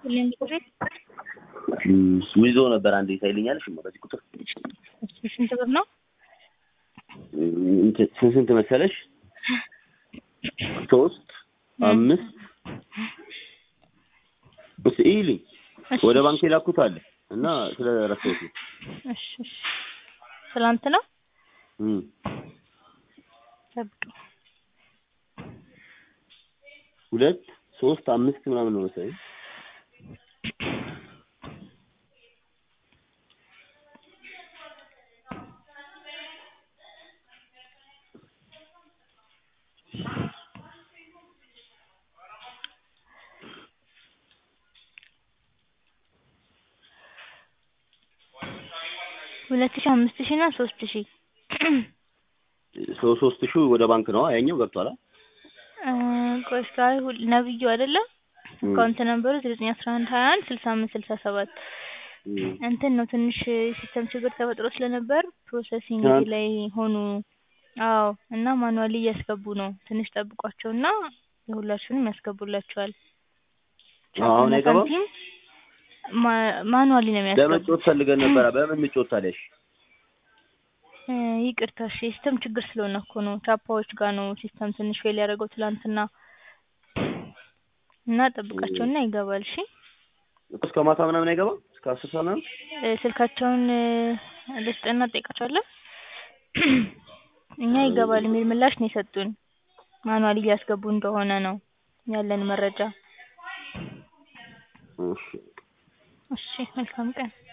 ለምንድን ይዞ ነበር አንዴ ታይልኛለሽ በዚህ ቁጥር ስንት ብር ነው? ስንት መሰለሽ? 3 5 ኢሊ ወደ ባንክ የላኩት አለ እና ስለረሳሁት ነው። እሺ ትላንት ነው? ጠብቅ 2 3 5 ምናምን ነው መሰለኝ። ሁለት ሺህ 5000 እና 3000 3000 ወደ ባንክ ነው ያኛው ገብቷል። ቆስታይ ነብዩ አይደለ? አካውንት ነምበሩ 9911216567 እንትን ነው ትንሽ ሲስተም ችግር ተፈጥሮ ስለነበር ፕሮሰሲንግ ላይ ሆኑ። አዎ እና ማኑዋሊ እያስገቡ ነው። ትንሽ ጠብቋቸውና የሁላችሁንም ያስገቡላችኋል። አሁን አይገባም። ማኑዋሊ ነው የሚያስገቡት። ለመጮት ፈልገን ነበር። በምን ምጮት ታለሽ? ይቅርታ ሲስተም ችግር ስለሆነ እኮ ነው። ቻፓዎች ጋር ነው ሲስተም ትንሽ ፌል ያደረገው ትላንትና እና ጠብቃቸውና ይገባል። እሺ እስከ ማታ ምናምን አይገባም? እስከ 10 ሰዓት ምናምን ስልካቸውን ልስጥና ጠይቃቸዋለሁ። እኛ ይገባል የሚል ምላሽ ነው የሰጡን። ማኑዋሊ እያስገቡ እንደሆነ ነው ያለን መረጃ። እሺ መልካም ቀን።